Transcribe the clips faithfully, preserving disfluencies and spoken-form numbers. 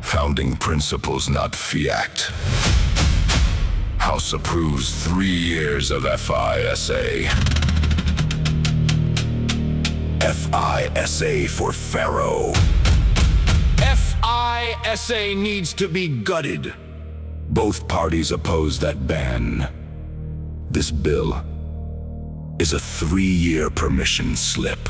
Founding principles, not fiat. House approves three years of F I S A. F I S A for Pharaoh. F I S A needs to be gutted. Both parties oppose that ban. This bill is a three-year permission slip.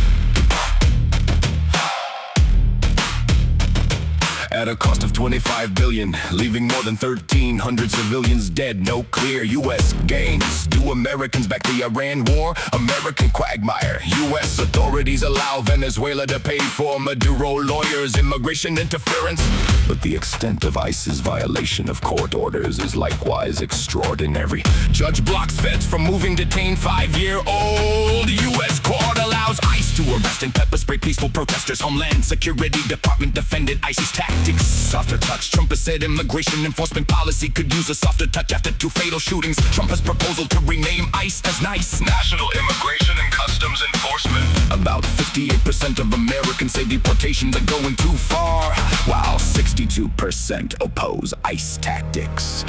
At a cost of twenty-five billion dollars, leaving more than thirteen hundred civilians dead. No clear U S gains. Do Americans back the Iran war? American quagmire. U S authorities allow Venezuela to pay for Maduro lawyers' immigration interference. But the extent of ICE's violation of court orders is likewise extraordinary. Judge blocks feds from moving detained five-year-old. U S court allows ICE to arrest and pepper spray peaceful protesters. Homeland Security Department defended ICE's tactics. Softer touch. Trump has said immigration enforcement policy could use a softer touch after two fatal shootings. Trump has proposal to rename ICE as NICE, National Immigration and Customs Enforcement. About fifty-eight percent of Americans say deportations are going too far, while sixty-two percent oppose ICE tactics.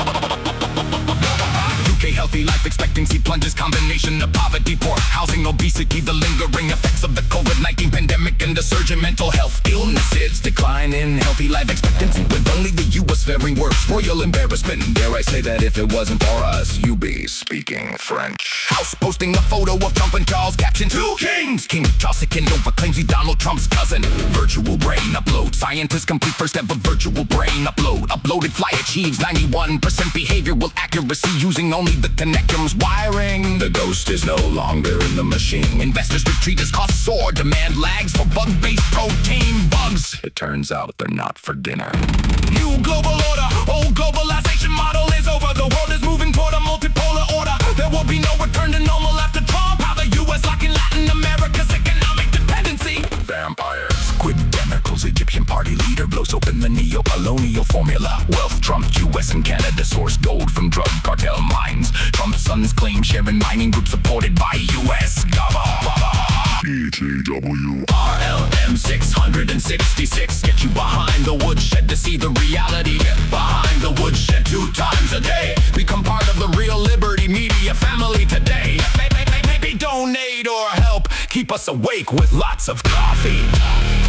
U K healthy life expectancy plunges. Combination of poverty, poor housing, obesity, the lingering effects of the COVID nineteen pandemic, and the surge in mental health illnesses. Decline in healthy life expectancy, with only the U S faring worse. Royal embarrassment. Dare I say that if it wasn't for us, you'd be speaking French. House posting a photo of Trump and Charles, caption two kings. King Charles second over claims he's Donald Trump's cousin. Virtual brain upload. Scientists complete first ever virtual brain upload. Uploaded fly achieves ninety-one percent behavioral accuracy using only the connector's wiring. The ghost is no longer in the machine. Investors retreat as costs soar. Demand lags for bug-based protein bugs. It turns out they're not for dinner. New global order. Old globalization model is over. The world is moving toward a multipolar order. There will be no return to normal after Trump. How the U S locking Latin America's economic dependency. Vampires. Squid tentacles. Egyptian party leader blows open the neo-colonial formula. Wealth trumped U S and Canada source gold from drug cartel mines. Trump's sons claim sharing mining group supported by U S government. E T W R L M six sixty-six. Get you behind the woodshed to see the reality. Get behind the woodshed two times a day. Become part of the Real Liberty Media family today. Maybe, maybe, maybe donate or help keep us awake with lots of coffee.